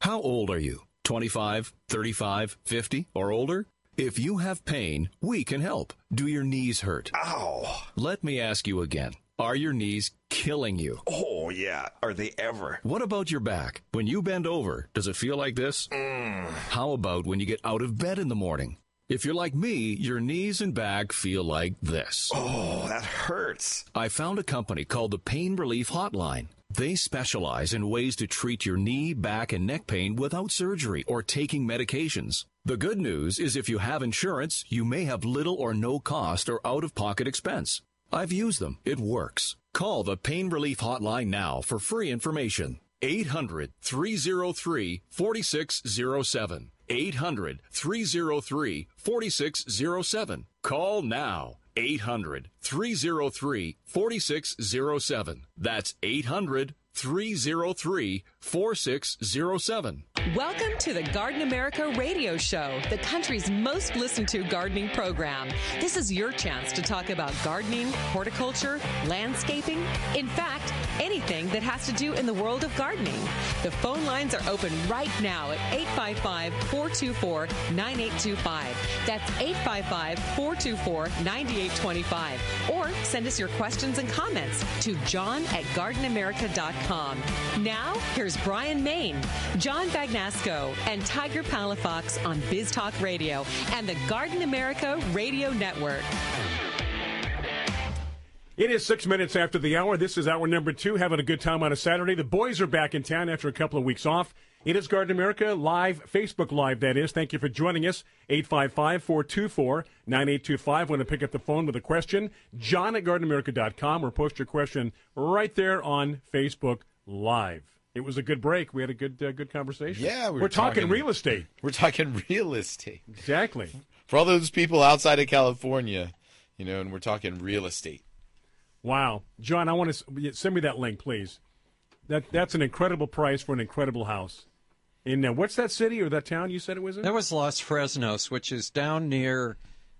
How old are you? 25, 35, 50, or older? If you have pain, we can help. Do your knees hurt? Ow. Let me ask you again. Are your knees killing you? Oh, yeah. Are they ever? What about your back? When you bend over, does it feel like this? How about when you get out of bed in the morning? If you're like me, your knees and back feel like this. Oh, that hurts. I found a company called the Pain Relief Hotline. They specialize in ways to treat your knee, back, and neck pain without surgery or taking medications. The good news is if you have insurance, you may have little or no cost or out-of-pocket expense. I've used them. It works. Call the Pain Relief Hotline now for free information. 800-303-4607. 800-303-4607. Call now. 800-303-4607. That's 800-303-4607. Welcome to the Garden America Radio Show, the country's most listened to gardening program. This is your chance to talk about gardening, horticulture, landscaping, in fact, anything that has to do in the world of gardening. The phone lines are open right now at 855-424-9825. That's 855-424-9825. Or send us your questions and comments to john@gardenamerica.com. Now, here's Brian Main, John Bagnasco, and Tiger Palafox on Biz Talk Radio and the Garden America Radio Network. It is 6 minutes after the hour. This is hour number 2, having a good time on a Saturday. The boys are back in town after a couple of weeks off. It is Garden America Live, Facebook Live, that is. Thank you for joining us. 855-424-9825. Want to pick up the phone with a question? John@gardenamerica.com, or post your question right there on Facebook Live. It was a good break. We had a good conversation. Yeah, we're talking real estate. We're talking real estate. Exactly. For all those people outside of California, and we're talking real estate. Wow. John, I want to send me that link, please. That's an incredible price for an incredible house. In what's that city or that town you said it was in? That was Los Fresnos, which is down near,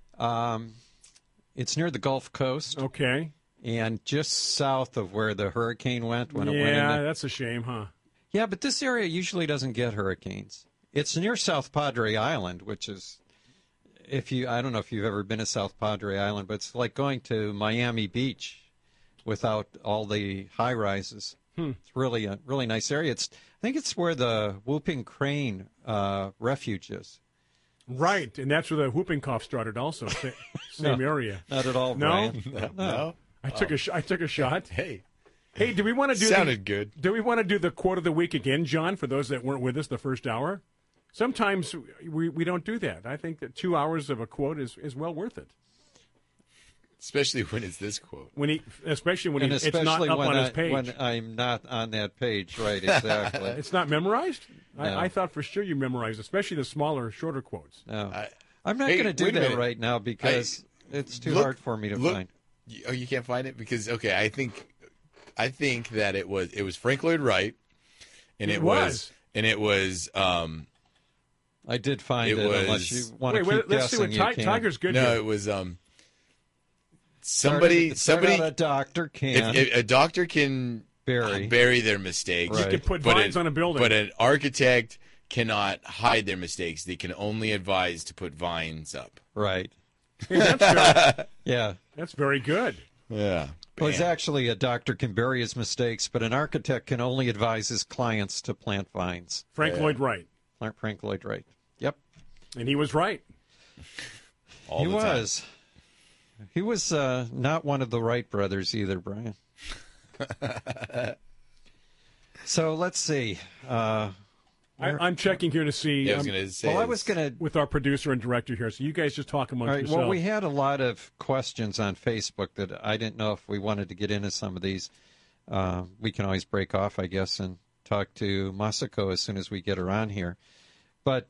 it's near the Gulf Coast. Okay. And just south of where the hurricane went when it went in. Yeah, that's a shame, huh? Yeah, but this area usually doesn't get hurricanes. It's near South Padre Island, which is, I don't know if you've ever been to South Padre Island, but it's like going to Miami Beach without all the high rises. It's really a really nice area. I think it's where the Whooping Crane refuge is. Right, and that's where the whooping cough started also. Same area. Not at all, Brian. No. I took a shot. Hey, do we want to do sounded good. Do we want to do the quote of the week again, John, for those that weren't with us the first hour? Sometimes we don't do that. I think that 2 hours of a quote is well worth it. Especially when it's this quote. Especially when it's not up on his page. When I'm not on that page, right, exactly. It's not memorized? No. I thought for sure you memorized, especially the smaller, shorter quotes. No. I'm not going to do that right now because it's too hard for me to find. Oh, you can't find it? Because, okay, I think that it was Frank Lloyd Wright, and it was I did find it. Unless you want to keep let's guessing, see what Tiger's good. No, here. it was somebody. A doctor can. If a doctor can bury their mistakes. Right. You can put vines on a building, but an architect cannot hide their mistakes. They can only advise to put vines up. Right. Yeah, that's good. Yeah, that's very good. Yeah. Well, it's actually a doctor can bury his mistakes, but an architect can only advise his clients to plant vines. Frank Lloyd Wright. Frank Lloyd Wright. Yep. And he was right. He was. He was not one of the Wright brothers either, Brian. So let's see. I'm checking here to see. Yeah, I was going to say. With our producer and director here, so you guys just talk amongst yourselves. Well, we had a lot of questions on Facebook that I didn't know if we wanted to get into some of these. We can always break off, I guess, and talk to Masako as soon as we get her on here. But,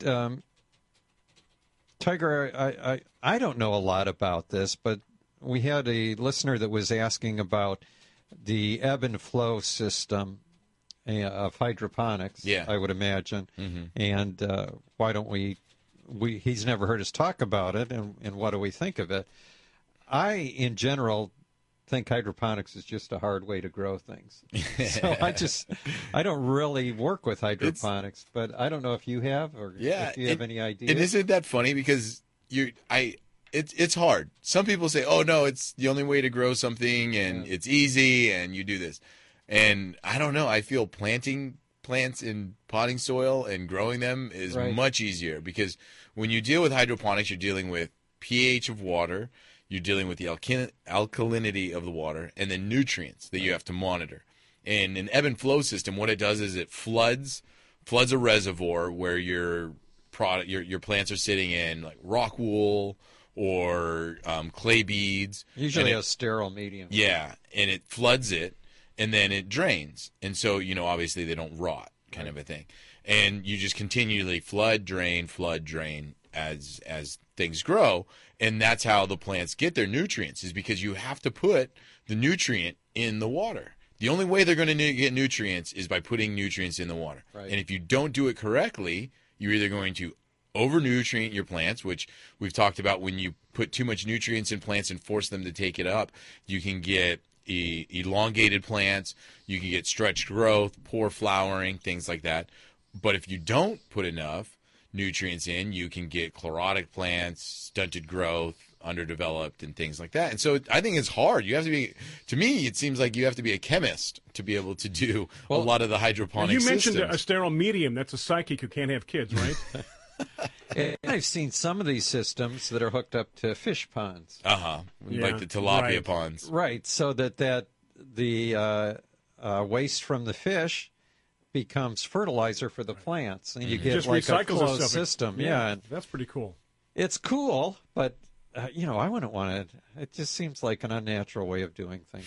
Tiger, I don't know a lot about this, but we had a listener that was asking about the ebb and flow system of hydroponics, I would imagine. Mm-hmm. And why don't he's never heard us talk about it, and what do we think of it? I, in general, think hydroponics is just a hard way to grow things. So I don't really work with hydroponics, but I don't know if you have or if you have any idea. And isn't that funny? Because it's hard. Some people say, oh, no, it's the only way to grow something, and it's easy, and you do this. And I don't know. I feel planting plants in potting soil and growing them is much easier, because when you deal with hydroponics, you're dealing with pH of water, you're dealing with the alkalinity of the water, and then nutrients that you have to monitor. And an ebb and flow system, what it does is it floods a reservoir where your plants are sitting in, like rock wool or clay beads. Usually a sterile medium. Yeah, and it floods it, and then it drains. And so, obviously they don't rot, kind of a thing. And you just continually flood, drain as things grow. And that's how the plants get their nutrients, is because you have to put the nutrient in the water. The only way they're going to get nutrients is by putting nutrients in the water. Right. And if you don't do it correctly, you're either going to over-nutrient your plants, which we've talked about. When you put too much nutrients in plants and force them to take it up, you can get elongated plants, you can get stretched growth, poor flowering, things like that. But if you don't put enough nutrients in, you can get chlorotic plants, stunted growth, underdeveloped, and things like that. And so I think it's hard. You have to be, to me, it seems like you have to be a chemist to be able to do a lot of the hydroponic systems. You mentioned a sterile medium. That's a psychic who can't have kids, right? I've seen some of these systems that are hooked up to fish ponds. Like the tilapia ponds. Right, so that the waste from the fish becomes fertilizer for the plants, and you get just like a closed system. That's pretty cool. It's cool, but I wouldn't want it. It just seems like an unnatural way of doing things.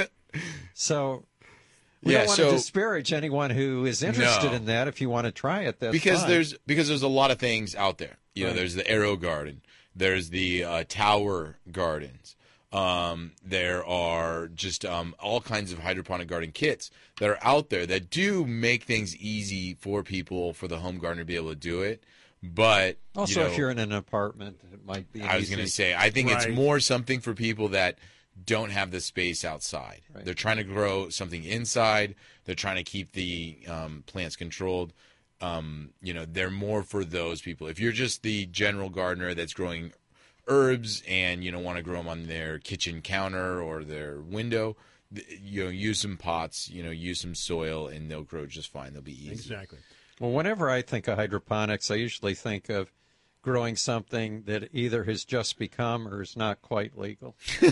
So we don't want to disparage anyone who is interested in that. If you want to try it, that's fine. There's a lot of things out there. There's the Aero Garden, there's the Tower Gardens. There are just all kinds of hydroponic garden kits that are out there that do make things easy for people, for the home gardener to be able to do it. But also, if you're in an apartment, it might be. I was going to say, I think it's more something for people that don't have the space outside. Right. They're trying to grow something inside. They're trying to keep the plants controlled. They're more for those people. If you're just the general gardener that's growing herbs and want to grow them on their kitchen counter or their window, use some pots, use some soil, and they'll grow just fine. They'll be easy. Exactly. Well, whenever I think of hydroponics, I usually think of growing something that either has just become or is not quite legal.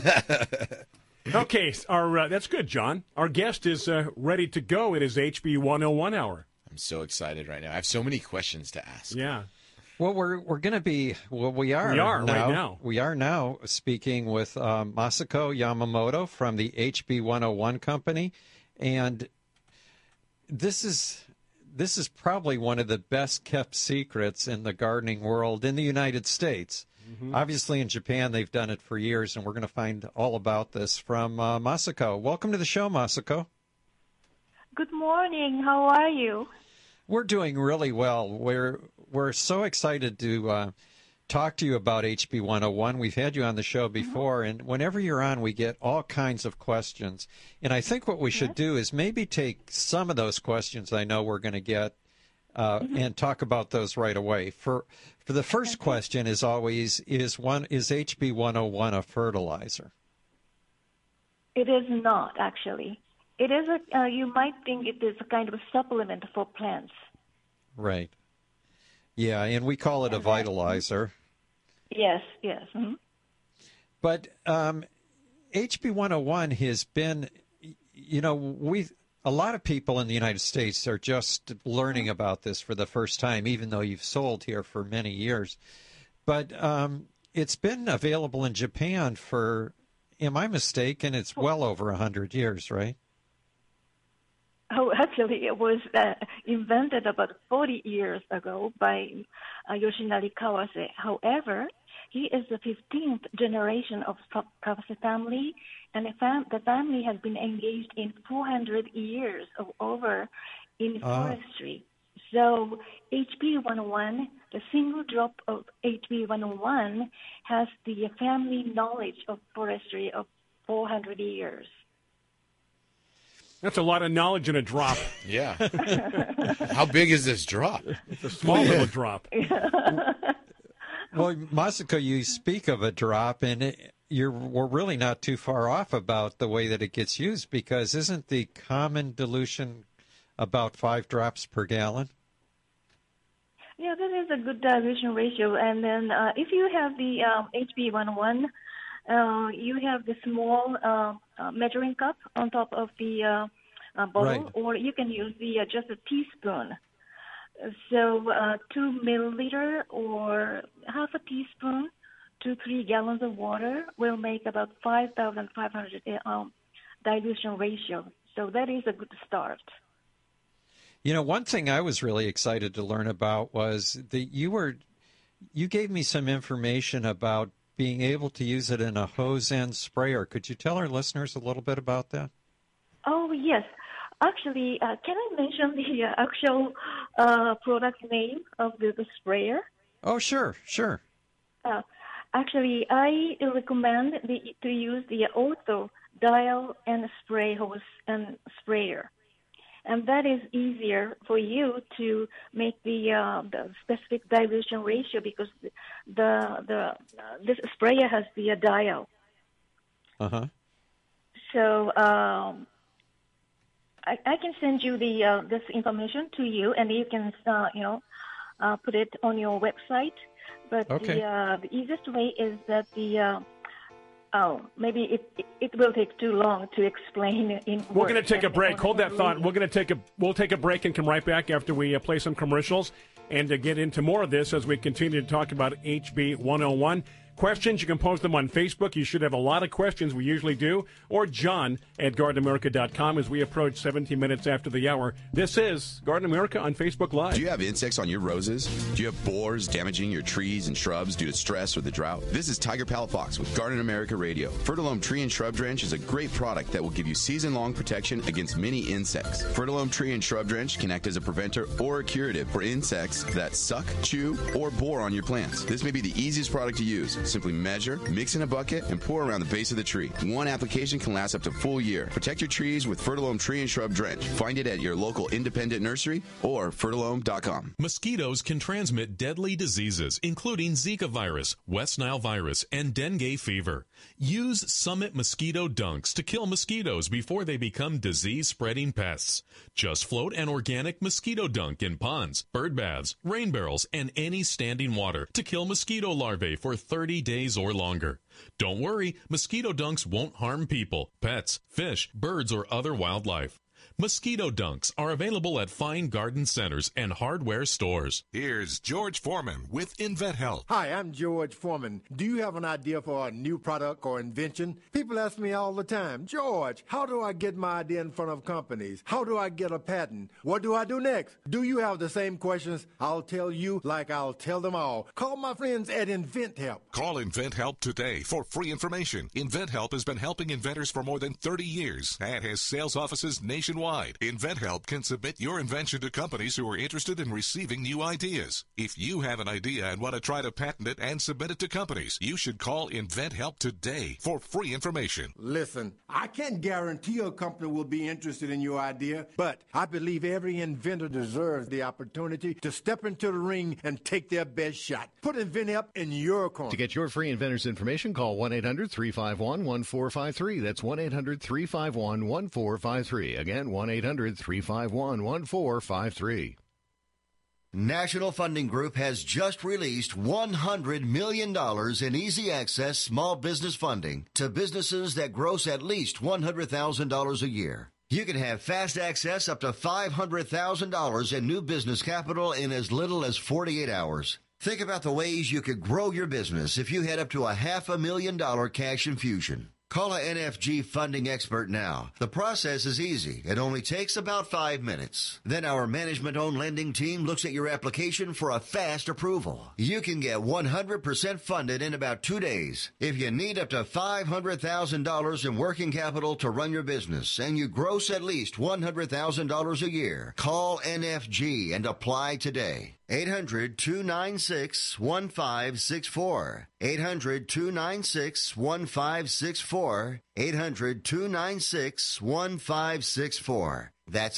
Okay, that's good, John. Our guest is ready to go. It is HB 101 hour. I'm so excited right now. I have so many questions to ask. Yeah. Well, we're going to be. Well, we are right now. We are now speaking with Masako Yamamoto from the HB 101 company, and this is probably one of the best kept secrets in the gardening world in the United States. Mm-hmm. Obviously, in Japan, they've done it for years, and we're going to find all about this from Masako. Welcome to the show, Masako. Good morning. How are you? We're doing really well. We're so excited to talk to you about HB 101. We've had you on the show before, and whenever you're on, we get all kinds of questions. And I think what we should do is maybe take some of those questions I know we're going to get and talk about those right away. For the first question is always, is HB 101 a fertilizer? It is not, actually. It is you might think it is a kind of a supplement for plants. Right. Yeah, and we call it a vitalizer. Yes. Mm-hmm. But HB 101 has been, a lot of people in the United States are just learning about this for the first time, even though you've sold here for many years. But it's been available in Japan for, am I mistaken, it's well over 100 years, right? Oh, actually, it was invented about 40 years ago by Yoshinari Kawase. However, he is the 15th generation of Kawase family, and the family has been engaged in 400 years in forestry. So HB 101, the single drop of HB 101, has the family knowledge of forestry of 400 years. That's a lot of knowledge in a drop. Yeah. How big is this drop? It's a small little drop. Well, Masako, you speak of a drop, and we're really not too far off about the way that it gets used, because isn't the common dilution about 5 drops per gallon? Yeah, that is a good dilution ratio. And then if you have the HB101, you have the small measuring cup on top of the bottle, Right. or you can use just a teaspoon. So 2 milliliter or half a teaspoon to 3 gallons of water will make about 5,500 dilution ratio. So that is a good start. You know, one thing I was really excited to learn about was that you gave me some information about being able to use it in a hose end sprayer. Could you tell our listeners a little bit about that? Oh, yes. Actually, can I mention the actual product name of the sprayer? Oh, sure. Actually, I recommend to use the Ortho dial and spray hose and sprayer. And that is easier for you to make the specific dilution ratio, because this sprayer has the dial. Uh-huh. So I can send you this information to you, and you can put it on your website. But okay. The easiest way is that maybe it will take too long to explain in words. We're going to take a break. Hold that thought. We'll take a break and come right back after we play some commercials and get into more of this as we continue to talk about HB 101. Questions, you can post them on Facebook. You should have a lot of questions. We usually do. Or John at GardenAmerica.com as we approach 17 minutes after the hour. This is Garden America on Facebook Live. Do you have insects on your roses? Do you have borers damaging your trees and shrubs due to stress or the drought? This is Tiger Palafox with Garden America Radio. Fertilome Tree and Shrub Drench is a great product that will give you season-long protection against many insects. Fertilome Tree and Shrub Drench can act as a preventer or a curative for insects that suck, chew, or bore on your plants. This may be the easiest product to use. Simply measure, mix in a bucket, and pour around the base of the tree. One application can last up to a full year. Protect your trees with Fertilome Tree and Shrub Drench. Find it at your local independent nursery or fertilome.com. Mosquitoes can transmit deadly diseases, including Zika virus, West Nile virus, and dengue fever. Use Summit Mosquito Dunks to kill mosquitoes before they become disease-spreading pests. Just float an organic mosquito dunk in ponds, bird baths, rain barrels, and any standing water to kill mosquito larvae for 30 days or longer. Don't worry, mosquito dunks won't harm people, pets, fish, birds, or other wildlife. Mosquito dunks are available at fine garden centers and hardware stores. Here's George Foreman with InventHelp. Hi, I'm George Foreman. Do you have an idea for a new product or invention? People ask me all the time, George, how do I get my idea in front of companies? How do I get a patent? What do I do next? Do you have the same questions? I'll tell you like I'll tell them all. Call my friends at InventHelp. Call InventHelp today for free information. InventHelp has been helping inventors for more than 30 years and has sales offices nationwide. InventHelp can submit your invention to companies who are interested in receiving new ideas. If you have an idea and want to try to patent it and submit it to companies, you should call InventHelp today for free information. Listen, I can't guarantee a company will be interested in your idea, but I believe every inventor deserves the opportunity to step into the ring and take their best shot. Put InventHelp in your corner. To get your free inventor's information, call 1-800-351-1453. That's 1-800-351-1453. Again, 1-800-351-1453. National Funding Group has just released $100 million in easy access small business funding to businesses that gross at least $100,000 a year. You can have fast access up to $500,000 in new business capital in as little as 48 hours. Think about the ways you could grow your business if you had up to a $500,000 cash infusion. Call a NFG funding expert now. The process is easy. It only takes about 5 minutes. Then our management-owned lending team looks at your application for a fast approval. You can get 100% funded in about 2 days. If you need up to $500,000 in working capital to run your business and you gross at least $100,000 a year, call NFG and apply today. 800-296-1564. 800-296-1564. 800-296-1564. That's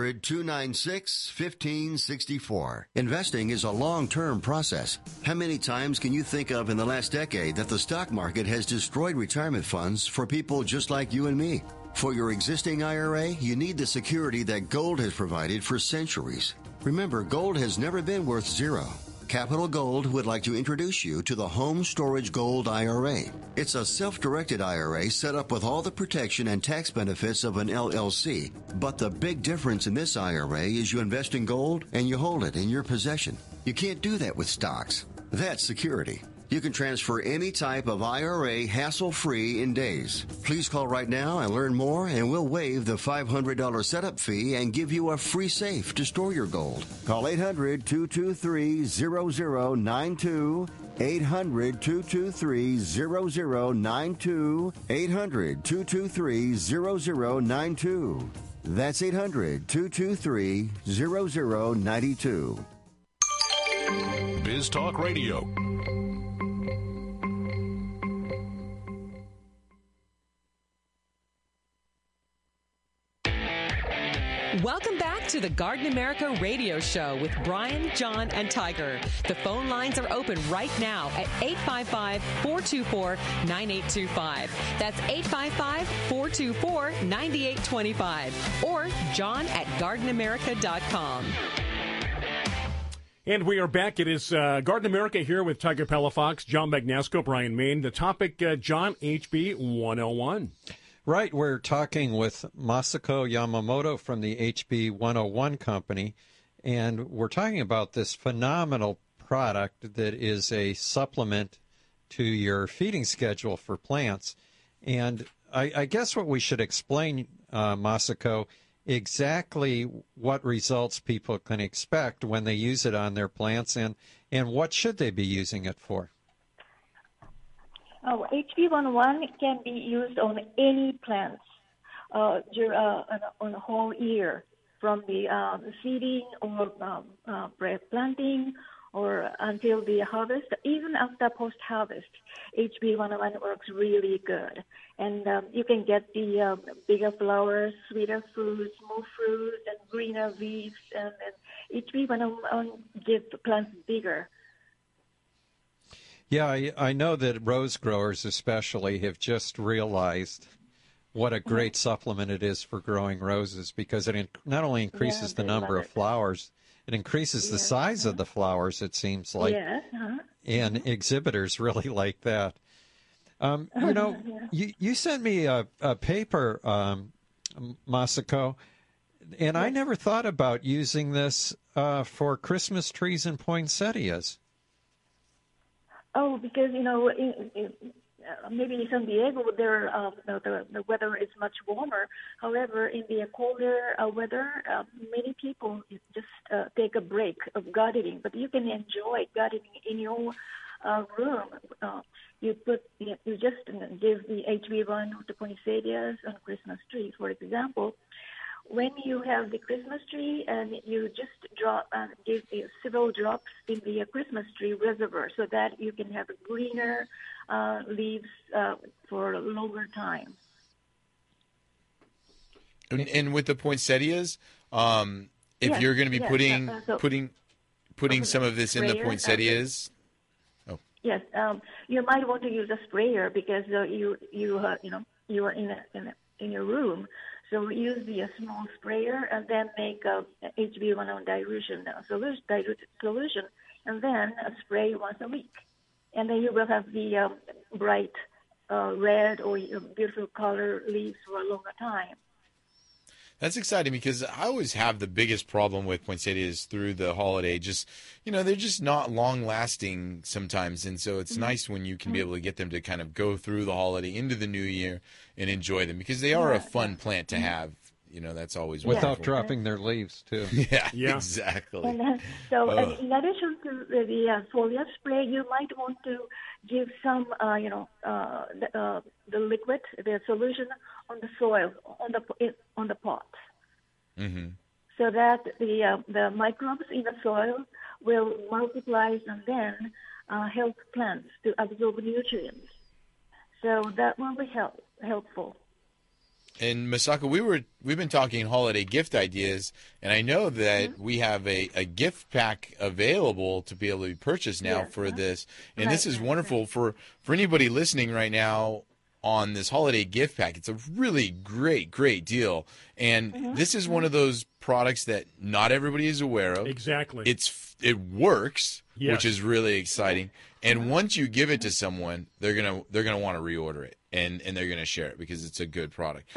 800-296-1564. Investing is a long-term process. How many times can you think of in the last decade that the stock market has destroyed retirement funds for people just like you and me? For your existing IRA, you need the security that gold has provided for centuries. Remember, gold has never been worth zero. Capital Gold would like to introduce you to the Home Storage Gold IRA. It's a self-directed IRA set up with all the protection and tax benefits of an LLC. But the big difference in this IRA is you invest in gold and you hold it in your possession. You can't do that with stocks. That's security. You can transfer any type of IRA hassle-free in days. Please call right now and learn more, and we'll waive the $500 setup fee and give you a free safe to store your gold. Call 800-223-0092. 800-223-0092. 800-223-0092. That's 800-223-0092. Biz Talk Radio. Welcome back to the Garden America Radio Show with Brian, John, and Tiger. The phone lines are open right now at 855-424-9825. That's 855-424-9825. Or John at gardenamerica.com. And we are back. It is Garden America here with Tiger Palafox, John Magnasco, Brian Main. The topic, John, HB 101. Right, we're talking with Masako Yamamoto from the HB 101 company, and we're talking about this phenomenal product that is a supplement to your feeding schedule for plants. And I guess what we should explain, Masako, exactly what results people can expect when they use it on their plants, and what should they be using it for? HB101 can be used on any plants on the whole year, from the seeding or planting or until the harvest. Even after post-harvest, HB101 works really good. And you can get the bigger flowers, sweeter fruits, more fruits, and greener leaves. And HB101 gives the plants bigger. Yeah, I know that rose growers especially have just realized what a great supplement it is for growing roses, because it not only increases the number of flowers, it increases the size of the flowers, it seems like. And exhibitors really like that. You know, you sent me a paper, Masako, and I never thought about using this for Christmas trees and poinsettias. Oh, because, you know, maybe in San Diego, there the weather is much warmer. However, in the colder weather, many people just take a break of gardening. But you can enjoy gardening in your room. You just give the HB1 to poinsettias on Christmas tree, for example. When you have the Christmas tree, and you just give several drops in the Christmas tree reservoir, so that you can have greener leaves for a longer time. And with the poinsettias, if you're going to be putting some of this in the poinsettias. Yes, you might want to use a sprayer because you are in your room. So use the small sprayer and then make a HB101 diluted solution, and then spray once a week. And then you will have the bright red or beautiful color leaves for a longer time. That's exciting, because I always have the biggest problem with poinsettias through the holiday. Just, they're just not long lasting sometimes. And so it's nice when you can be able to get them to kind of go through the holiday into the new year and enjoy them, because they are a fun plant to have. That's always without wonderful. dropping their leaves too. Yeah, exactly. And in addition to the foliar spray, you might want to give some, the liquid, the solution on the soil, on the pot, so that the microbes in the soil will multiply and then help plants to absorb nutrients. So that will be helpful. And Masako, we've been talking holiday gift ideas, and I know that we have a gift pack available to be able to be purchased now for this. And this is wonderful for anybody listening right now on this holiday gift pack. It's a really great deal. And this is one of those products that not everybody is aware of. Exactly. It works, Yes. which is really exciting. And once you give it to someone, they're gonna want to reorder it, and they're gonna share it because it's a good product.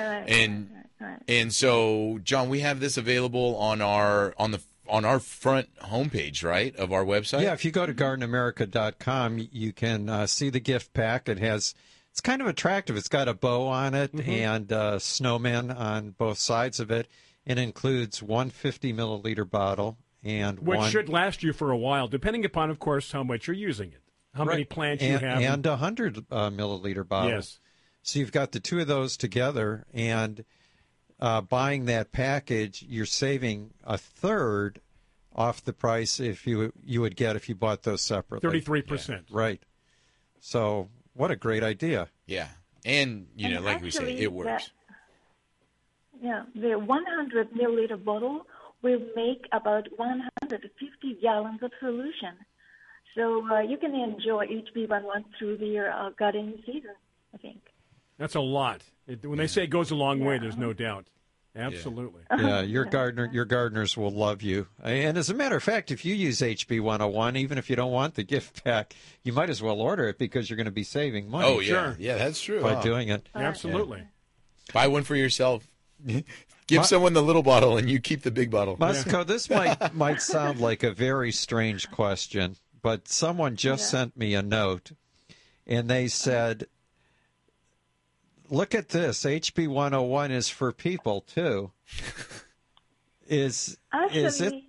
And so, John, we have this available on our front homepage, right, of our website. Yeah, if you go to gardenamerica.com, you can see the gift pack. It's kind of attractive. It's got a bow on it and snowmen on both sides of it. It includes one 50-milliliter bottle and which one, should last you for a while, depending upon, of course, how much you're using it, how many plants you have, and a 100-milliliter bottle. Yes. So you've got the two of those together, and buying that package, you're saving a third off the price if you would get if you bought those separately. 33%. Right. So what a great idea. Yeah. And, like we say, it works. The 100 milliliter bottle will make about 150 gallons of solution. So you can enjoy HB11 through the gardening season, I think. That's a lot. When they say it goes a long way, there's no doubt. Absolutely. Yeah, your gardeners will love you. And as a matter of fact, if you use HB 101, even if you don't want the gift pack, you might as well order it because you're going to be saving money. Oh, yeah. Sure. Yeah, that's true. By doing it. Absolutely. Yeah. Buy one for yourself. Give someone the little bottle and you keep the big bottle. Masako, this might sound like a very strange question, but someone just sent me a note, and they said, look at this. HB 101 is for people, too. Is it?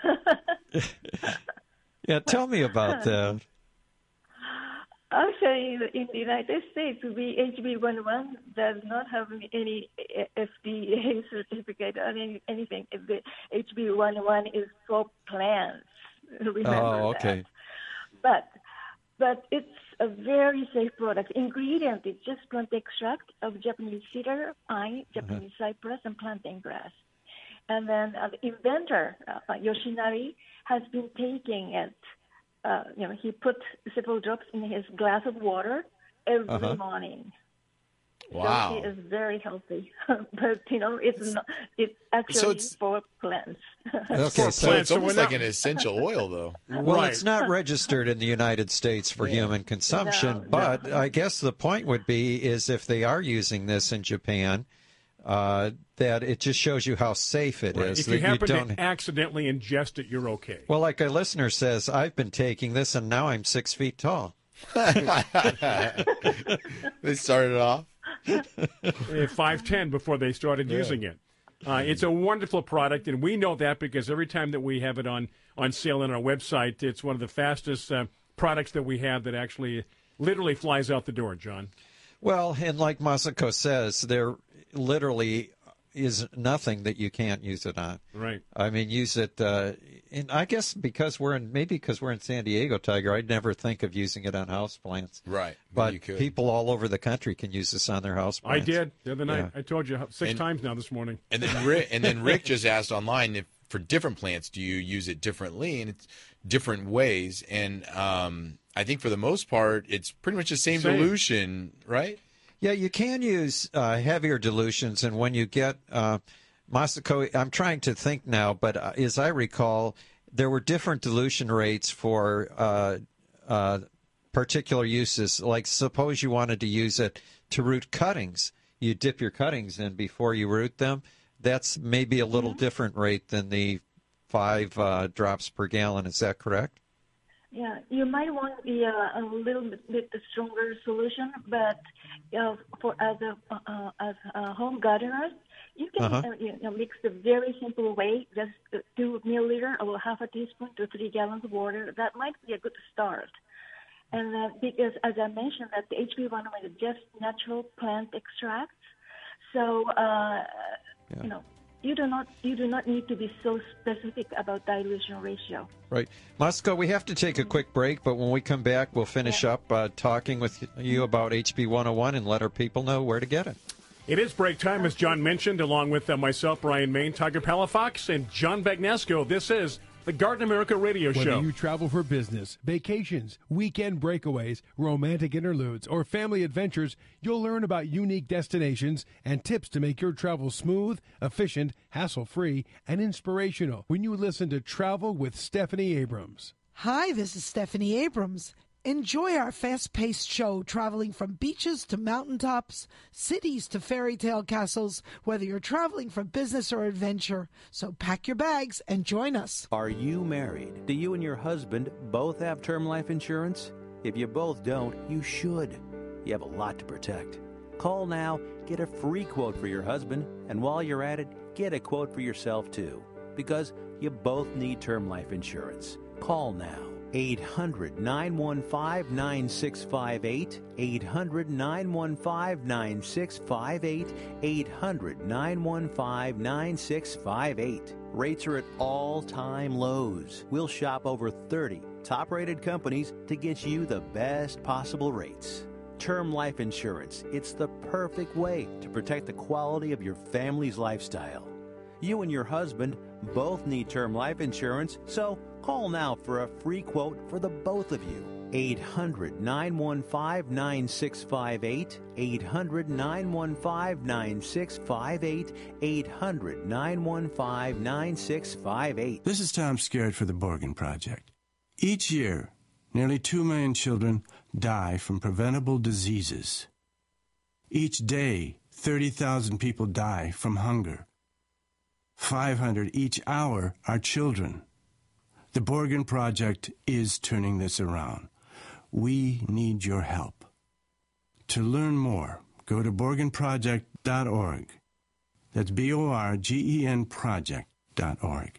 Yeah, tell me about that. Actually, in the United States, HB 101 does not have any FDA certificate or anything. The HB 101 is for plants. Remember okay. That. But it's a very safe product. Ingredient is just plant extract of Japanese cedar, pine, Japanese cypress, and plantain grass. And then the inventor, Yoshinari, has been taking it. He put several drops in his glass of water every morning. Wow. So he is very healthy. But, it's actually for plants. Okay, so it's almost like an essential oil, though. Well, it's not registered in the United States for human consumption, but I guess the point would be is if they are using this in Japan, that it just shows you how safe it is. If you happen to accidentally ingest it, you're okay. Well, like a listener says, I've been taking this and now I'm 6 feet tall. They started off 5'10" before they started using it. It's a wonderful product, and we know that because every time that we have it on sale on our website, it's one of the fastest products that we have that actually literally flies out the door, John. Well, and like Masako says, there literally is nothing that you can't use it on. Right. I mean, use it, and I guess because we're in San Diego, Tiger, I'd never think of using it on houseplants. Right. But people all over the country can use this on their houseplants. I did the other night. I told you 6 times now this morning. And then Rick just asked online if for different plants, do you use it differently? And it's different ways. And I think for the most part, it's pretty much the same dilution, right? Yeah, you can use heavier dilutions, and when you get Masako, I'm trying to think now, but as I recall, there were different dilution rates for particular uses. Like suppose you wanted to use it to root cuttings, you dip your cuttings in before you root them. That's maybe a little different rate than the 5 drops per gallon. Is that correct? Yeah, you might want a little bit stronger solution, but as home gardeners, you can mix the very simple way, just 2 milliliter or half a teaspoon to 3 gallons of water. That might be a good start. And because, as I mentioned, that the HB101 is just natural plant extracts, so you do not need to be so specific about dilution ratio. Right. Moscow, we have to take a quick break, but when we come back, we'll finish up talking with you about HB 101 and let our people know where to get it. It is break time, as John mentioned, along with myself, Brian Main, Tiger Palafox, and John Bagnesco. This is the Garden America Radio Show. Whether you travel for business, vacations, weekend breakaways, romantic interludes, or family adventures, you'll learn about unique destinations and tips to make your travel smooth, efficient, hassle-free, and inspirational when you listen to Travel with Stephanie Abrams. Hi, this is Stephanie Abrams. Enjoy our fast-paced show traveling from beaches to mountaintops, cities to fairy tale castles, whether you're traveling for business or adventure. So pack your bags and join us. Are you married? Do you and your husband both have term life insurance? If you both don't, you should. You have a lot to protect. Call now, get a free quote for your husband, and while you're at it, get a quote for yourself too. Because you both need term life insurance. Call now. 800-915-9658, 800-915-9658, 800-915-9658. Rates are at all-time lows. We'll shop over 30 top-rated companies to get you the best possible rates. Term life insurance, it's the perfect way to protect the quality of your family's lifestyle. You and your husband both need term life insurance, so call now for a free quote for the both of you. 800-915-9658, 800-915-9658, 800-915-9658. This is Tom Skerritt for the Borgen Project. Each year, nearly 2 million children die from preventable diseases. Each day, 30,000 people die from hunger. 500 each hour are children. The Borgen Project is turning this around. We need your help. To learn more, go to BorgenProject.org. That's BORGEN project.org.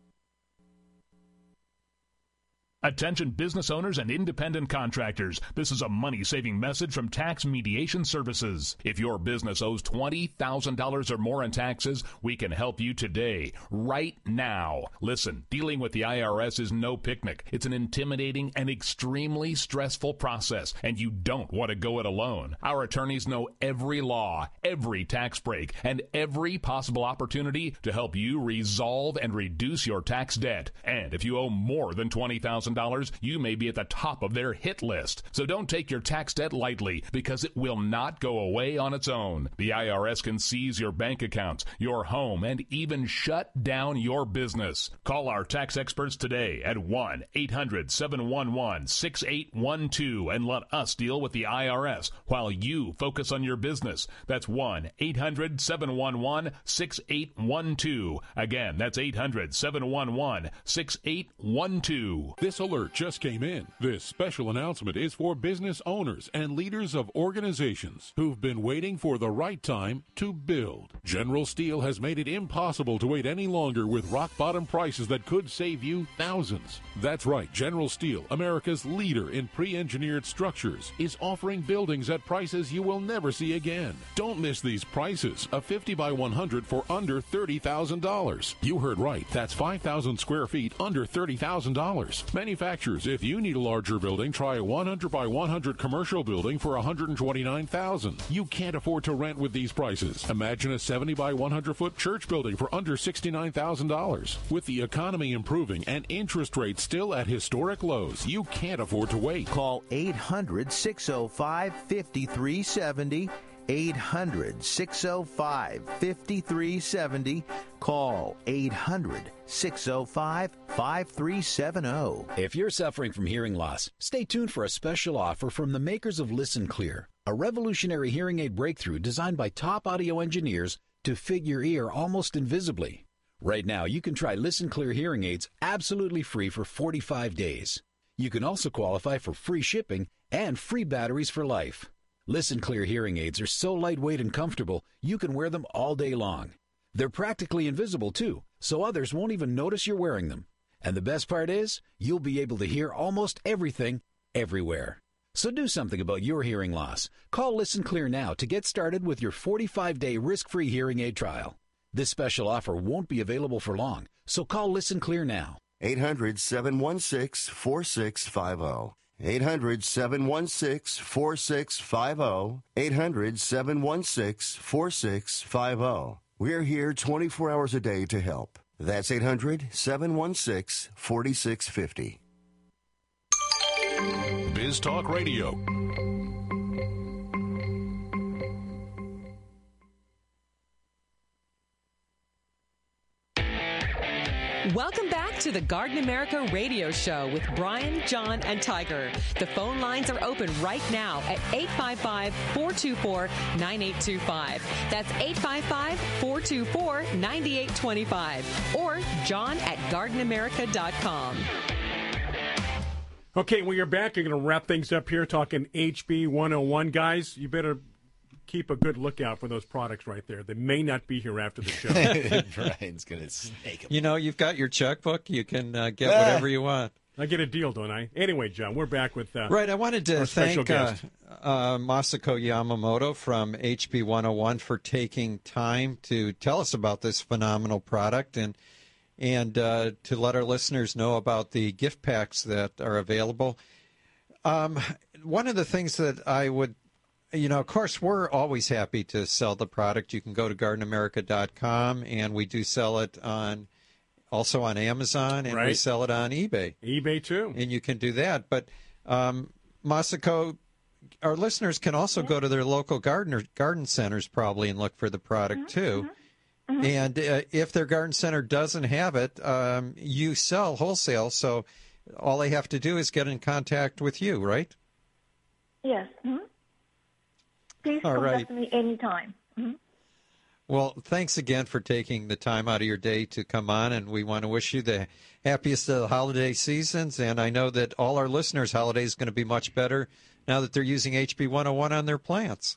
Attention business owners and independent contractors. This is a money-saving message from Tax Mediation Services. If your business owes $20,000 or more in taxes, we can help you today, right now. Listen, dealing with the IRS is no picnic. It's an intimidating and extremely stressful process, and you don't want to go it alone. Our attorneys know every law, every tax break, and every possible opportunity to help you resolve and reduce your tax debt. And if you owe more than $20,000, you may be at the top of their hit list. So don't take your tax debt lightly, because it will not go away on its own. The IRS can seize your bank accounts, your home, and even shut down your business. Call our tax experts today at 1-800-711-6812 and let us deal with the IRS while you focus on your business. That's 1-800-711-6812. Again, that's 800-711-6812. This alert just came in. This special announcement is for business owners and leaders of organizations who've been waiting for the right time to build. General Steel has made it impossible to wait any longer with rock-bottom prices that could save you thousands. That's right, General Steel, America's leader in pre-engineered structures, is offering buildings at prices you will never see again. Don't miss these prices. A 50 by 100 for under $30,000. You heard right. That's 5,000 square feet under $30,000. Manufacturers, if you need a larger building, try a 100 by 100 commercial building for $129,000. You can't afford to rent with these prices. Imagine a 70 by 100 foot church building for under $69,000. With the economy improving and interest rates still at historic lows, you can't afford to wait. Call 800-605-5370. 800-605-5370. Call 800-605-5370. If you're suffering from hearing loss, stay tuned for a special offer from the makers of Listen Clear, a revolutionary hearing aid breakthrough designed by top audio engineers to fit your ear almost invisibly. Right now, you can try Listen Clear hearing aids absolutely free for 45 days. You can also qualify for free shipping and free batteries for life. Listen Clear hearing aids are so lightweight and comfortable, you can wear them all day long. They're practically invisible, too, so others won't even notice you're wearing them. And the best part is, you'll be able to hear almost everything, everywhere. So do something about your hearing loss. Call Listen Clear now to get started with your 45-day risk-free hearing aid trial. This special offer won't be available for long, so call Listen Clear now. 800-716-4650. 800-716-4650. 800-716-4650. We're here 24 hours a day to help. That's 800-716-4650. Biz Talk Radio. Welcome back to the Garden America radio show with Brian, John, and Tiger. The phone lines are open right now at 855-424-9825. That's 855-424-9825. Or John at gardenamerica.com. Okay, when you're back, you're going to wrap things up here talking HB 101. Guys, you better keep a good lookout for those products right there. They may not be here after the show. Brian's going to snake them. You know, you've got your checkbook. You can get whatever you want. I get a deal, don't I? Anyway, John, we're back with right. I wanted to thank Masako Yamamoto from HB 101 for taking time to tell us about this phenomenal product and to let our listeners know about the gift packs that are available. One of the things that I would, of course, we're always happy to sell the product. You can go to gardenamerica.com, and we do sell it also on Amazon, and we sell it on eBay. eBay, too. And you can do that. But, Masako, our listeners can also go to their local garden centers probably and look for the product, too. Mm-hmm. And if their garden center doesn't have it, you sell wholesale, so all they have to do is get in contact with you, right? Yes. Mm-hmm. Please contact me anytime. Mm-hmm. Well, thanks again for taking the time out of your day to come on, and we want to wish you the happiest of the holiday seasons. And I know that all our listeners' holiday is going to be much better now that they're using HB 101 on their plants.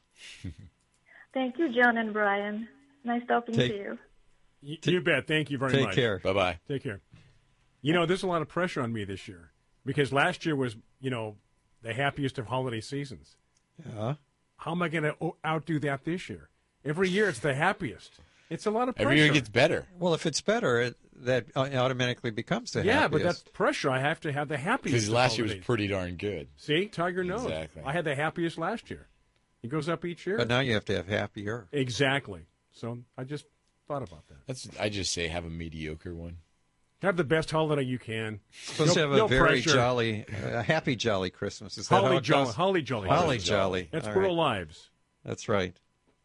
Thank you, John and Brian. Nice talking to you. You bet. Thank you very much. Take care. Bye-bye. Take care. There's a lot of pressure on me this year because last year was, the happiest of holiday seasons. Yeah. How am I going to outdo that this year? Every year it's the happiest. It's a lot of pressure. Every year it gets better. Well, if it's better, that automatically bemes the happiest. Yeah, but that's pressure. I have to have the happiest. Because last year was pretty darn good. See, Tiger knows. Exactly. I had the happiest last year. It goes up each year. But now you have to have happier. Exactly. So I just thought about that. I just say have a mediocre one. Have the best holiday you can. Supposed to have a very jolly, happy, jolly Christmas. Is that Holly how it goes? Holly jolly. Holly jolly. That's All Burl right. Lives. That's right.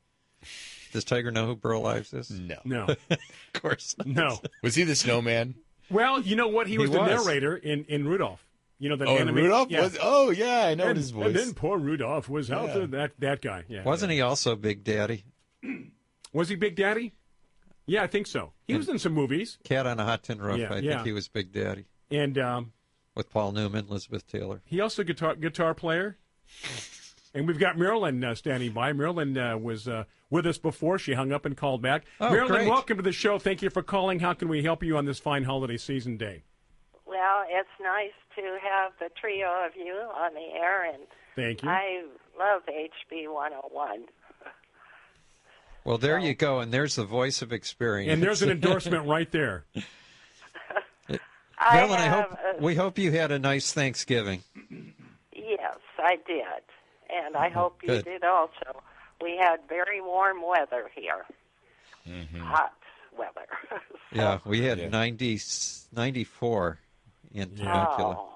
Does Tiger know who Burl Ives is? No. Of course not. No. Was he the snowman? Well, you know what? He was the narrator in Rudolph. In Rudolph? Yeah. I know his voice. And then poor Rudolph was out there. That guy. Yeah. Wasn't he also Big Daddy? Was he Big Daddy? Yeah, I think so. He was in some movies. Cat on a Hot Tin Roof. I think he was Big Daddy. And with Paul Newman, Elizabeth Taylor. He also guitar player. And we've got Marilyn standing by. Marilyn was with us before. She hung up and called back. Oh, Marilyn, great. Welcome to the show. Thank you for calling. How can we help you on this fine holiday season day? Well, it's nice to have the trio of you on the air, and thank you. I love HB 101. Well, there you go, and there's the voice of experience. And there's an endorsement right there. Marilyn, we hope you had a nice Thanksgiving. Yes, I did, and I hope you Good. did also. We had very warm weather here, hot weather. Yeah, we had 94 in Temecula. Oh.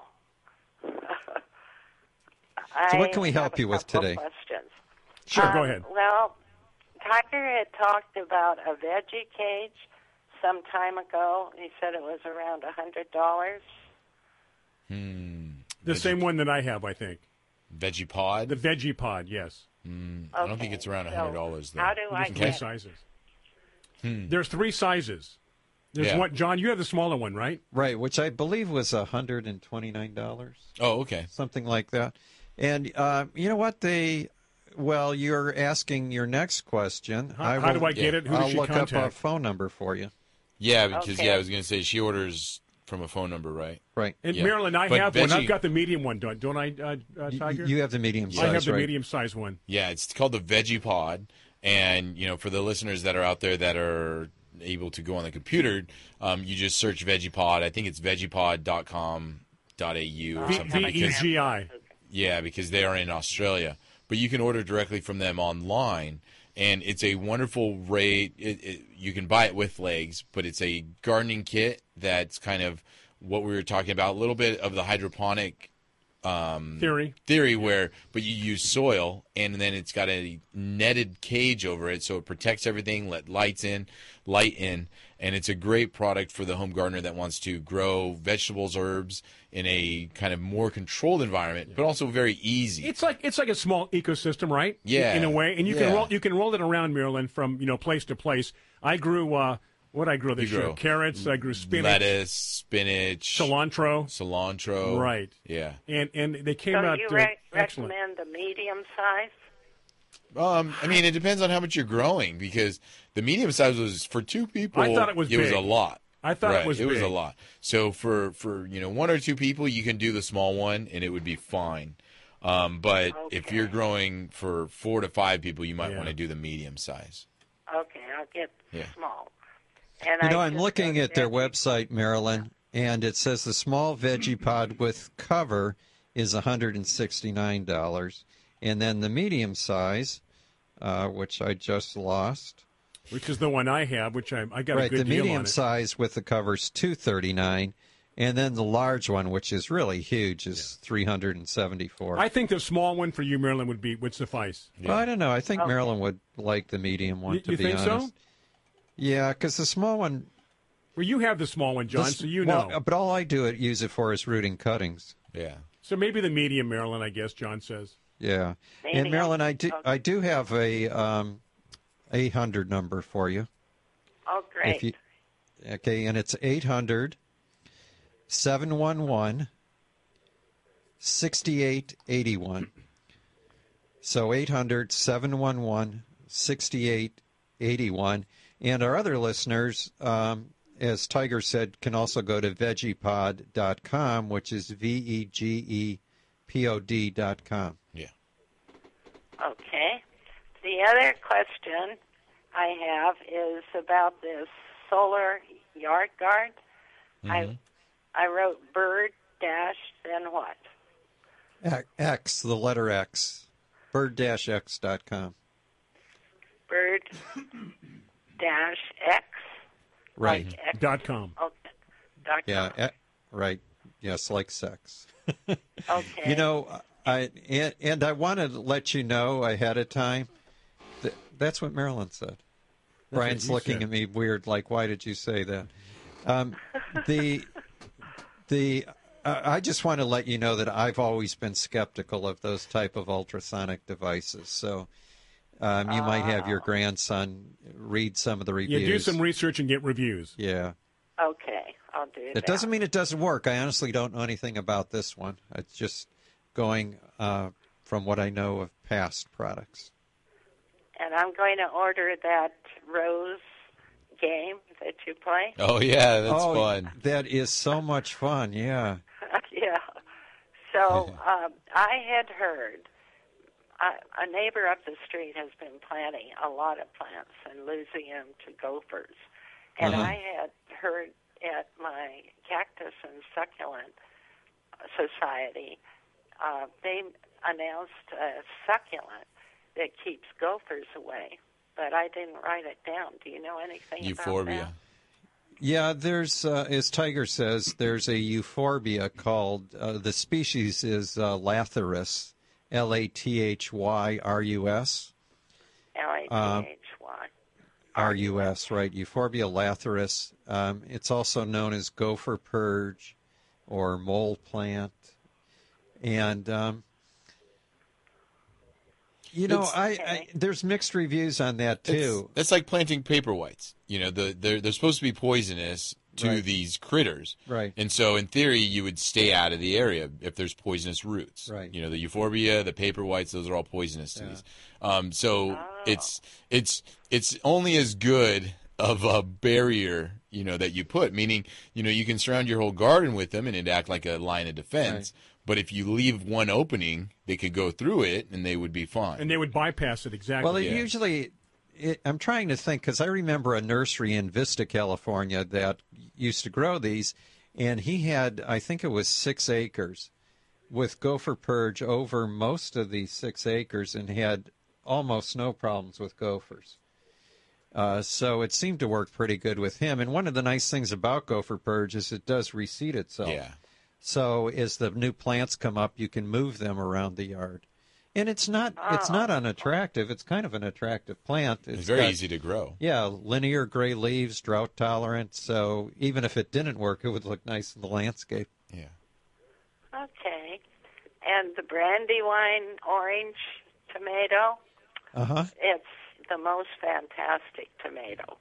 So what can we I help have you a with couple today? Questions. Sure, go ahead. Well, Tiger had talked about a veggie cage some time ago. He said it was around $100. The same one that I have, I think. Veggie Pod? The Veggie Pod, yes. I don't think it's around $100 though. How do I There's get three sizes. There's three sizes. There's one. John, you have the smaller one, right? Right, which I believe was $129. Oh, okay. Something like that. And you know what? You're asking your next question. How do I get it? Who does I'll she look contact? up a phone number for you. Yeah, because I was going to say she orders from a phone number, right? Right. And Yeah. Marilyn, I But have one. veggie- I've got the medium one, don't I, Tiger? You have the medium size, I have the right? medium size one. Yeah, it's called the Veggie Pod. And, for the listeners that are out there that are able to go on the computer, you just search VeggiePod. I think it's veggipod.com.au or something. VEGI. Yeah, because they are in Australia. But you can order directly from them online, and it's a wonderful rate. You can buy it with legs, but it's a gardening kit that's kind of what we were talking about, a little bit of the hydroponic theory but you use soil, and then it's got a netted cage over it, so it protects everything, let light in, and it's a great product for the home gardener that wants to grow vegetables, herbs in a kind of more controlled environment, but also very easy. It's like a small ecosystem, right? Yeah, in a way, and you can roll it around, Marilyn, from place to place. I grew what I grew this year: carrots. I grew spinach, lettuce, spinach, cilantro. Right. Yeah. And they came so out you excellent. recommend the medium size? I mean, it depends on how much you're growing, because the medium size was for two people. I thought it was big. was a lot. I thought it was big. It was a lot. So for one or two people, you can do the small one, and it would be fine. But if you're growing for 4 to 5 people, you might want to do the medium size. Okay, I'll get small. And I'm looking at their website, Marilyn, and it says the small veggie pod with cover is $169, and then the medium size, which I just lost, which is the one I have, which I got a good deal on it. The medium size with the cover is $239, and then the large one, which is really huge, is $374. I think the small one for you, Marilyn, would suffice. Yeah. Well, I don't know. I think Marilyn would like the medium one. To be honest. You think so? Yeah, because the small one. Well, you have the small one, John, so you know. But all I use it for is rooting cuttings. Yeah. So maybe the medium, Marilyn, I guess John says. Yeah, and Marilyn, I do have a 800 number for you. Oh, great. And it's 800-711-6881. So 800-711-6881. And our other listeners, as Tiger said, can also go to veggipod.com, which is VEGEPOD.com. Yeah. Okay. The other question I have is about this solar yard guard. Mm-hmm. I wrote bird dash then what? X, the letter X. Bird-x.com. Bird dash X. Right. Like X. .com. Okay. .com. Yeah. Right. Yes, like sex. Okay. I want to let you know ahead of time. That's what Marilyn said. Brian's looking at me weird, like, why did you say that? I just want to let you know that I've always been skeptical of those type of ultrasonic devices. So you might have your grandson read some of the reviews. Yeah, do some research and get reviews. Yeah. Okay, I'll do that. It doesn't mean it doesn't work. I honestly don't know anything about this one. It's just going from what I know of past products. And I'm going to order that Rose game that you play. Oh, yeah, that's fun. That is so much fun, yeah. Yeah. So I had heard a neighbor up the street has been planting a lot of plants and losing them to gophers. And I had heard at my cactus and succulent society, they announced a succulent that keeps gophers away, but I didn't write it down. Do you know anything Euphorbia. about that? Yeah, there's, as Tiger says, there's a euphorbia called, the species is Lathyrus, L-A-T-H-Y-R-U-S. L-A-T-H-Y. R-U-S, right, Euphorbia lathyrus. It's also known as gopher purge or mole plant. And, there's mixed reviews on that, too. That's like planting paper whites. They're supposed to be poisonous to these critters. Right. And so, in theory, you would stay out of the area if there's poisonous roots. Right. The euphorbia, the paper whites, those are all poisonous to these. It's only as good of a barrier, that you put, meaning, you can surround your whole garden with them and it'd act like a line of defense. Right. But if you leave one opening, they could go through it and they would be fine. And they would bypass it, exactly. Well, usually I'm trying to think, because I remember a nursery in Vista, California that used to grow these, and he had, I think it was 6 acres with gopher purge over most of these 6 acres and had almost no problems with gophers. So it seemed to work pretty good with him. And one of the nice things about gopher purge is it does reseed itself. Yeah. So as the new plants come up, you can move them around the yard. And it's not unattractive. It's kind of an attractive plant. It's very easy to grow. Yeah, linear gray leaves, drought tolerant. So even if it didn't work, it would look nice in the landscape. Yeah. Okay. And the Brandywine orange tomato, it's the most fantastic tomato.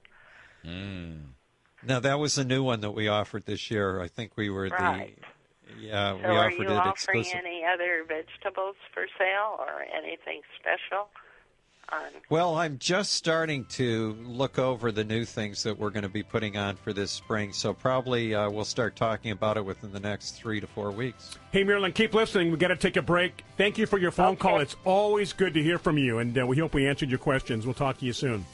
Now, that was a new one that we offered this year. I think we were Right. we So offered are it you offering exclusively. any other vegetables for sale or anything special? Well, I'm just starting to look over the new things that we're going to be putting on for this spring, so probably we'll start talking about it within the next 3 to 4 weeks. Hey, Marilyn, keep listening. We've got to take a break. Thank you for your phone call. It's always good to hear from you, and we hope we answered your questions. We'll talk to you soon.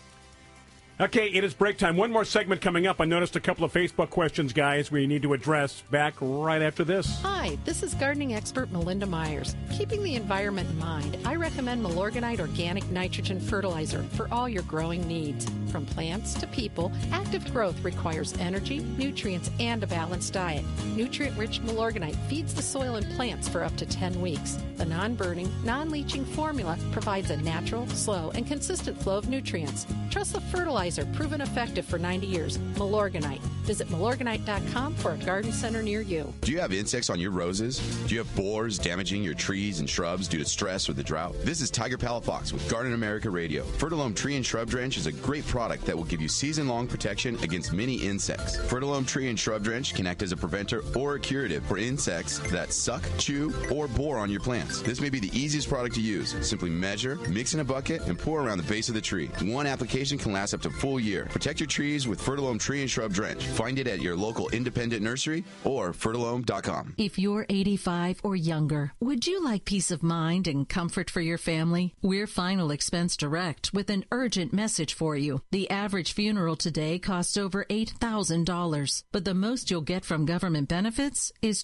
Okay, it is break time. One more segment coming up. I noticed a couple of Facebook questions, guys, we need to address. Back right after this. Hi, this is gardening expert Melinda Myers. Keeping the environment in mind, I recommend Milorganite Organic Nitrogen Fertilizer for all your growing needs. From plants to people, active growth requires energy, nutrients, and a balanced diet. Nutrient-rich Milorganite feeds the soil and plants for up to 10 weeks. The non-burning, non-leaching formula provides a natural, slow, and consistent flow of nutrients. Trust the fertilizer, proven effective for 90 years. Milorganite. Visit Milorganite.com for a garden center near you. Do you have insects on your roses? Do you have borers damaging your trees and shrubs due to stress or the drought? This is Tiger Palafox with Garden America Radio. Fertilome Tree and Shrub Drench is a great product that will give you season-long protection against many insects. Fertilome Tree and Shrub Drench can act as a preventer or a curative for insects that suck, chew, or bore on your plants. This may be the easiest product to use. Simply measure, mix in a bucket, and pour around the base of the tree. One application can last up to a full year. Protect your trees with Fertilome Tree and Shrub Drench. Find it at your local independent nursery or fertilome.com. If you're 85 or younger, would you like peace of mind and comfort for your family? We're Final Expense Direct with an urgent message for you. The average funeral today costs over $8,000, but the most you'll get from government benefits is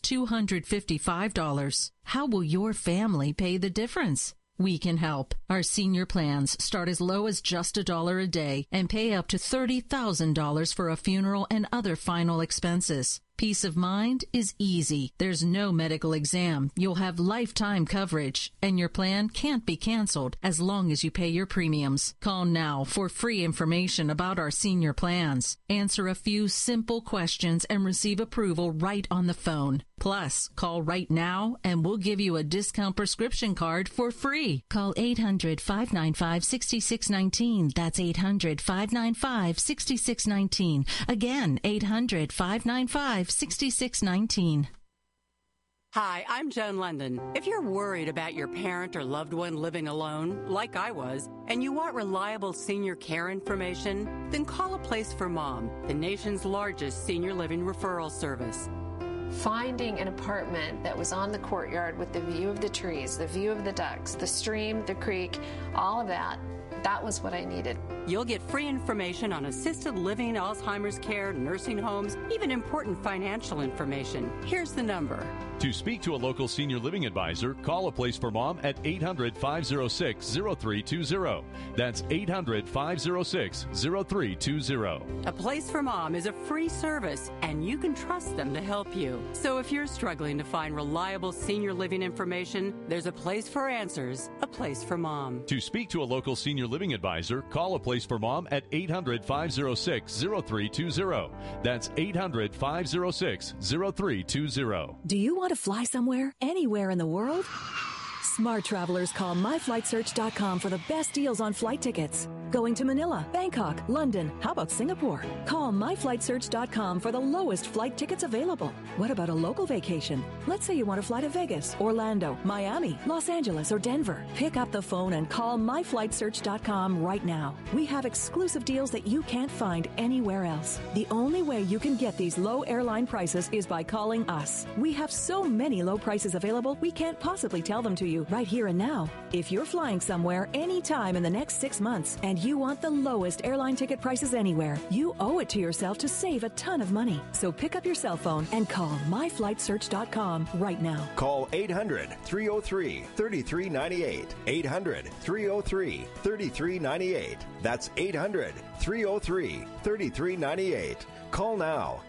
$255. How will your family pay the difference? We can help. Our senior plans start as low as just $1 a day and pay up to $30,000 for a funeral and other final expenses. Peace of mind is easy. There's no medical exam. You'll have lifetime coverage, and your plan can't be canceled as long as you pay your premiums. Call now for free information about our senior plans. Answer a few simple questions and receive approval right on the phone. Plus, call right now and we'll give you a discount prescription card for free. Call 800-595-6619. That's 800-595-6619. Again, 800-595-6619. Hi, I'm Joan London. If you're worried about your parent or loved one living alone, like I was, and you want reliable senior care information, then call A Place for Mom, the nation's largest senior living referral service. Finding an apartment that was on the courtyard with the view of the trees, the view of the ducks, the stream, the creek, all of that, that was what I needed. You'll get free information on assisted living, Alzheimer's care, nursing homes, even important financial information. Here's the number. To speak to a local senior living advisor, call A Place for Mom at 800-506-0320. That's 800-506-0320. A Place for Mom is a free service, and you can trust them to help you. So if you're struggling to find reliable senior living information, there's a place for answers, A Place for Mom. To speak to a local senior living advisor, call A Place for Mom at 800-506-0320. That's 800-506-0320. Do you want to fly somewhere, anywhere in the world? Smart travelers call myflightsearch.com for the best deals on flight tickets. Going to Manila, Bangkok, London, how about Singapore? Call myflightsearch.com for the lowest flight tickets available. What about a local vacation? Let's say you want to fly to Vegas, Orlando, Miami, Los Angeles, or Denver. Pick up the phone and call myflightsearch.com right now. We have exclusive deals that you can't find anywhere else. The only way you can get these low airline prices is by calling us. We have so many low prices available, we can't possibly tell them to you right here and now. If you're flying somewhere anytime in the next 6 months and you want the lowest airline ticket prices anywhere, you owe it to yourself to save a ton of money. So pick up your cell phone and call myflightsearch.com right now. Call 800-303-3398. 800-303-3398. That's 800-303-3398. Call now,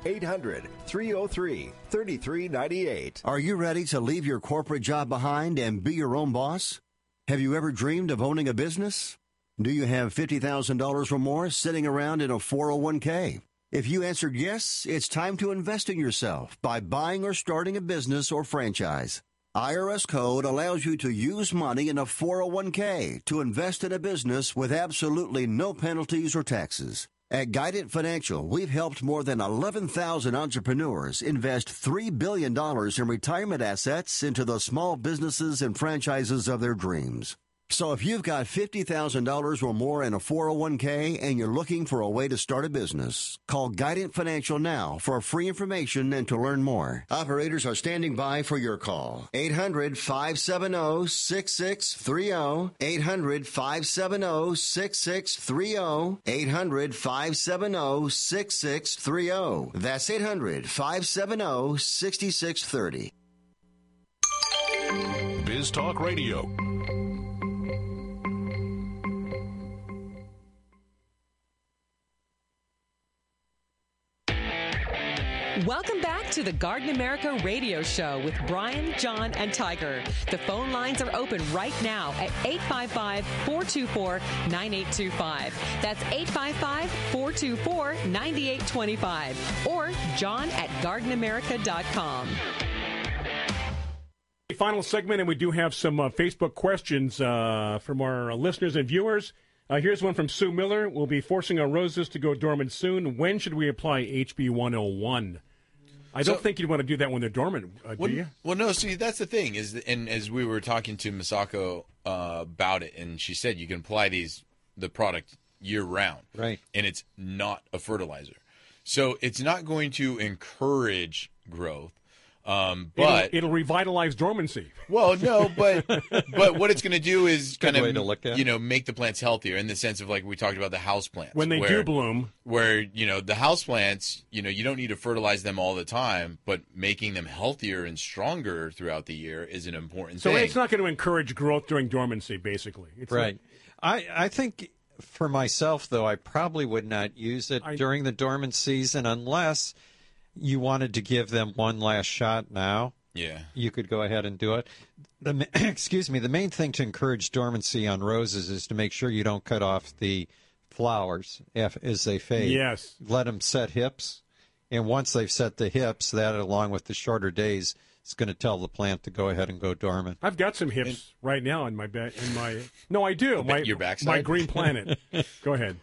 800-303-3398. Are you ready to leave your corporate job behind and be your own boss? Have you ever dreamed of owning a business? Do you have $50,000 or more sitting around in a 401k? If you answered yes, it's time to invest in yourself by buying or starting a business or franchise. IRS code allows you to use money in a 401k to invest in a business with absolutely no penalties or taxes. At Guidant Financial, we've helped more than 11,000 entrepreneurs invest $3 billion in retirement assets into the small businesses and franchises of their dreams. So if you've got $50,000 or more in a 401k and you're looking for a way to start a business, call Guidant Financial now for free information and to learn more. Operators are standing by for your call. 800-570-6630. 800-570-6630. 800-570-6630. That's 800-570-6630. Biz Talk Radio. Welcome back to the Garden America Radio Show with Brian, John, and Tiger. The phone lines are open right now at 855-424-9825. That's 855-424-9825. Or John at gardenamerica.com. Final segment, and we do have some Facebook questions from our listeners and viewers. Here's one from Sue Miller. We'll be forcing our roses to go dormant soon. When should we apply HB 101? I don't think you'd want to do that when they're dormant, do you? Well, no. See, that's the thing and as we were talking to Masako about it, and she said you can apply the product year round, right? And it's not a fertilizer, so it's not going to encourage growth. But it'll revitalize dormancy. Well, no, but what it's going to do is kind of make the plants healthier in the sense of like we talked about the house plants when they do bloom. Where the house plants, you don't need to fertilize them all the time, but making them healthier and stronger throughout the year is an important thing. So it's not going to encourage growth during dormancy, basically. It's right. I think for myself though, I probably would not use it during the dormant season unless you wanted to give them one last shot now. Yeah. You could go ahead and do it. Excuse me. The main thing to encourage dormancy on roses is to make sure you don't cut off the flowers as they fade. Yes. Let them set hips. And once they've set the hips, that along with the shorter days is going to tell the plant to go ahead and go dormant. I've got some hips right now in my No, I do. Your backside? My green planet. Go ahead.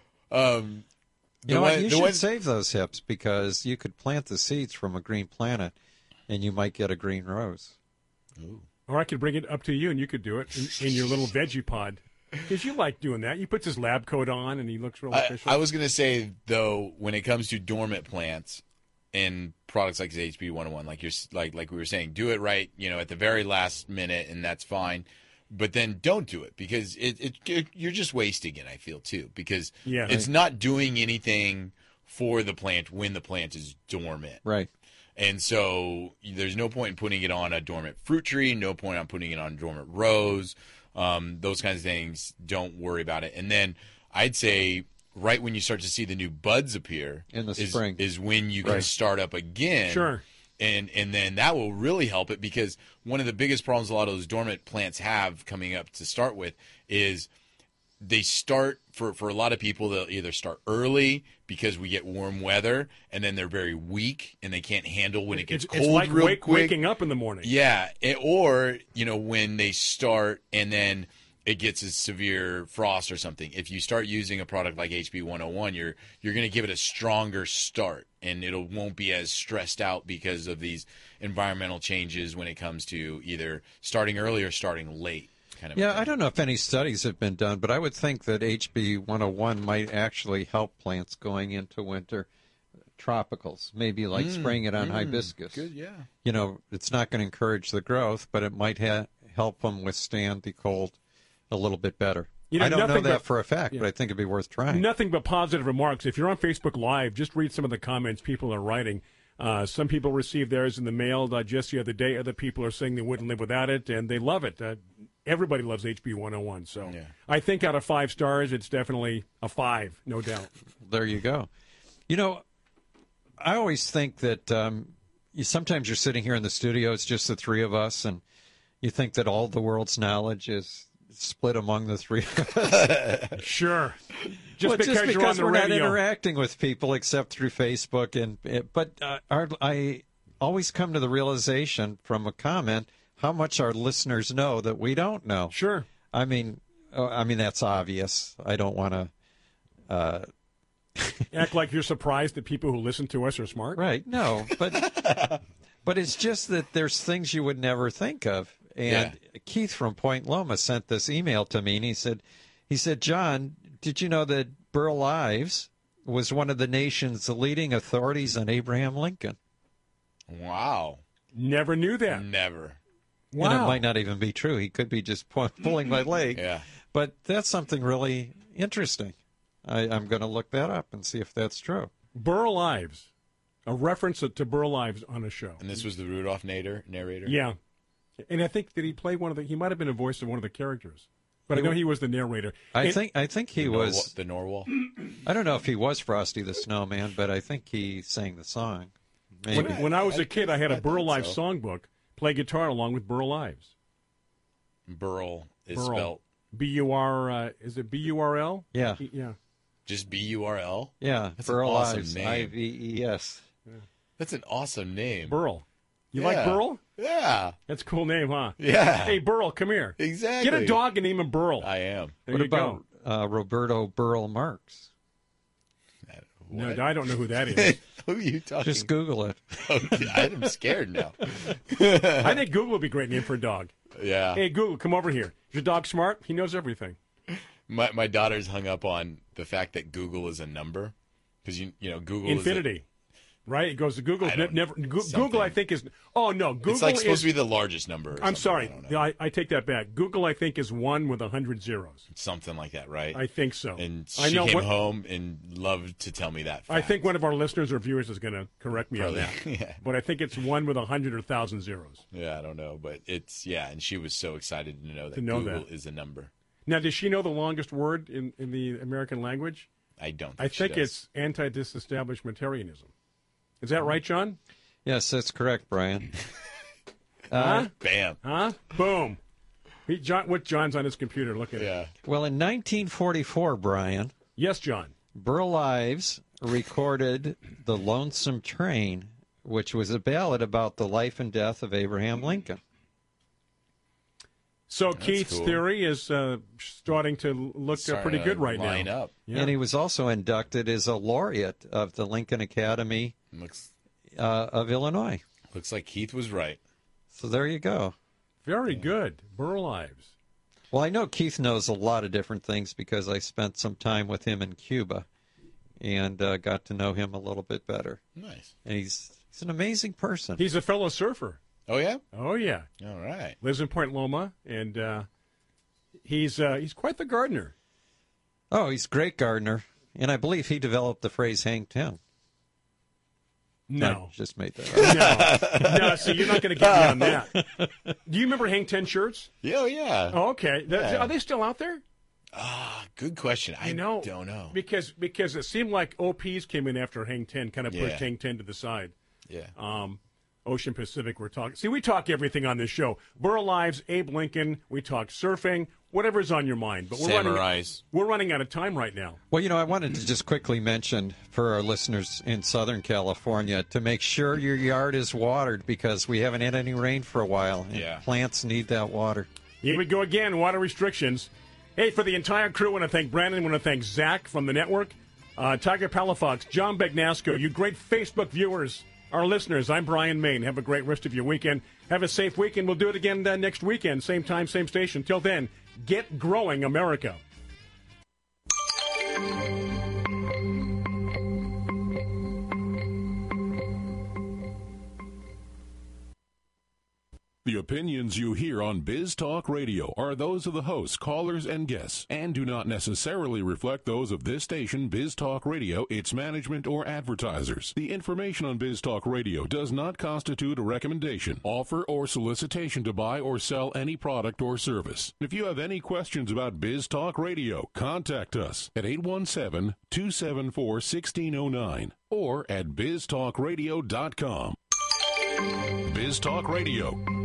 You should save those hips because you could plant the seeds from a green planet and you might get a green rose. Ooh. Or I could bring it up to you and you could do it in your little veggie pod. Because you like doing that. He puts his lab coat on and he looks real official. I was going to say, though, when it comes to dormant plants and products like HB 101, like we were saying, do it right, at the very last minute, and that's fine. But then don't do it because you're just wasting it, I feel, too. Because it's not doing anything for the plant when the plant is dormant. Right. And so there's no point in putting it on a dormant fruit tree, no point on putting it on dormant rose, those kinds of things. Don't worry about it. And then I'd say right when you start to see the new buds appear in the spring is when you can start up again. Sure. And then that will really help it because one of the biggest problems a lot of those dormant plants have coming up to start with is they start, for a lot of people, they'll either start early because we get warm weather and then they're very weak and they can't handle when it gets cold like real quick. Waking up in the morning. Yeah. Or, when they start and then it gets a severe frost or something. If you start using a product like HB 101, you're going to give it a stronger start, and it won't be as stressed out because of these environmental changes when it comes to either starting early or starting late. I don't know if any studies have been done, but I would think that HB 101 might actually help plants going into winter. Tropicals, maybe like spraying it on hibiscus. Good, yeah. It's not going to encourage the growth, but it might help help them withstand the cold a little bit better. You know, I don't know nothing that but- for a fact, yeah. but I think it'd be worth trying. Nothing but positive remarks. If you're on Facebook Live, just read some of the comments people are writing. Some people received theirs in the mail just the other day. Other people are saying they wouldn't live without it, and they love it. Everybody loves HB 101. So I think out of 5 stars, it's definitely a 5, no doubt. There you go. You know, I always think that sometimes you're sitting here in the studio, it's just the three of us, and you think that all the world's knowledge is split among the three of us. Sure. Just because you're on the we're not radio. interacting with people except through Facebook. But I always come to the realization from a comment how much our listeners know that we don't know. Sure. I mean that's obvious. I don't want to act like you're surprised that people who listen to us are smart. Right. No, but it's just that there's things you would never think of. And Keith from Point Loma sent this email to me, and he said, John, did you know that Burl Ives was one of the nation's leading authorities on Abraham Lincoln? Wow. Never knew that. Never. Wow. And it might not even be true. He could be just pulling my leg. Yeah. But that's something really interesting. I'm going to look that up and see if that's true. Burl Ives, a reference to Burl Ives on a show. And this was the Rudolph narrator? Yeah. And I think that he played he might have been a voice of one of the characters. But I know he was the narrator. I think he was the Norwal. I don't know if he was Frosty the Snowman, but I think he sang the song. Maybe. When I was a kid, I had a Burl Ives songbook. Play guitar along with Burl Ives. Burl is spelled B-U-R. Is it B-U-R-L? Yeah. Yeah. Just B-U-R-L? Yeah. That's Burl an awesome Ives. name. I-V-E-S. Yeah. That's an awesome name. Burl. You like Burl? Yeah. That's a cool name, huh? Yeah. Hey, Burl, come here. Exactly. Get a dog and name him Burl. I am. There What you about go. Roberto Burl Marx? No, I don't know who that is. Who are you talking? Just Google it. Okay, I'm scared now. I think Google would be a great name for a dog. Yeah. Hey, Google, come over here. Is your dog smart? He knows everything. My daughter's hung up on the fact that Google is a number because you know Google Infinity. is right? It goes to Google. Never. Google, I think, is. Oh no, Google it's like is supposed to be the largest number. I'm sorry. I take that back. Google, I think, is 1 with 100 zeros. Something like that, right? I think so. And I she know came home and loved to tell me that fact. I think one of our listeners or viewers is going to correct me Probably, on that. yeah. But I think it's 1 with 100 or 1,000 zeros. Yeah, I don't know, but it's and she was so excited to know that know Google that. is a number. Now, does she know the longest word in the American language? I don't. I think she does. it's anti-disestablishmentarianism. Is that right, John? Yes, that's correct, Brian. Huh? Bam. Huh? Boom. John's on his computer. Look at it. Well, in 1944, Brian. Yes, John. Burl Ives recorded The Lonesome Train, which was a ballad about the life and death of Abraham Lincoln. So Keith's theory is starting to look pretty good right line now. up. Yeah. And he was also inducted as a laureate of the Lincoln Academy of Illinois. Looks like Keith was right. So there you go. Very good. Burl Ives. Well, I know Keith knows a lot of different things because I spent some time with him in Cuba and got to know him a little bit better. Nice. And he's an amazing person. He's a fellow surfer. Oh, yeah? Oh, yeah. All right. Lives in Point Loma, and he's quite the gardener. Oh, he's a great gardener. And I believe he developed the phrase hang 10. No. I just made that up. No, see, you're not going to get me on that. Do you remember Hang 10 shirts? Yeah, yeah. Oh, okay. Yeah. Are they still out there? Good question. I don't know. Because it seemed like OPs came in after Hang 10, kind of pushed Yeah. Hang 10 to the side. Yeah. Ocean Pacific, we're talking. See, we talk everything on this show. Burl Ives, Abe Lincoln, we talk surfing, whatever's on your mind. But we're running out of time right now. Well, I wanted to just quickly mention for our listeners in Southern California to make sure your yard is watered because we haven't had any rain for a while. And plants need that water. Here we go again, water restrictions. Hey, for the entire crew, I want to thank Brandon. I want to thank Zach from the network, Tiger Palafox, John Begnasco, you great Facebook viewers, our listeners. I'm Brian Main. Have a great rest of your weekend. Have a safe weekend. We'll do it again next weekend, same time, same station. Till then, get growing, America. The opinions you hear on Biz Talk Radio are those of the hosts, callers, and guests, and do not necessarily reflect those of this station, Biz Talk Radio, its management, or advertisers. The information on Biz Talk Radio does not constitute a recommendation, offer, or solicitation to buy or sell any product or service. If you have any questions about Biz Talk Radio, contact us at 817-274-1609 or at biztalkradio.com. Biz Talk Radio.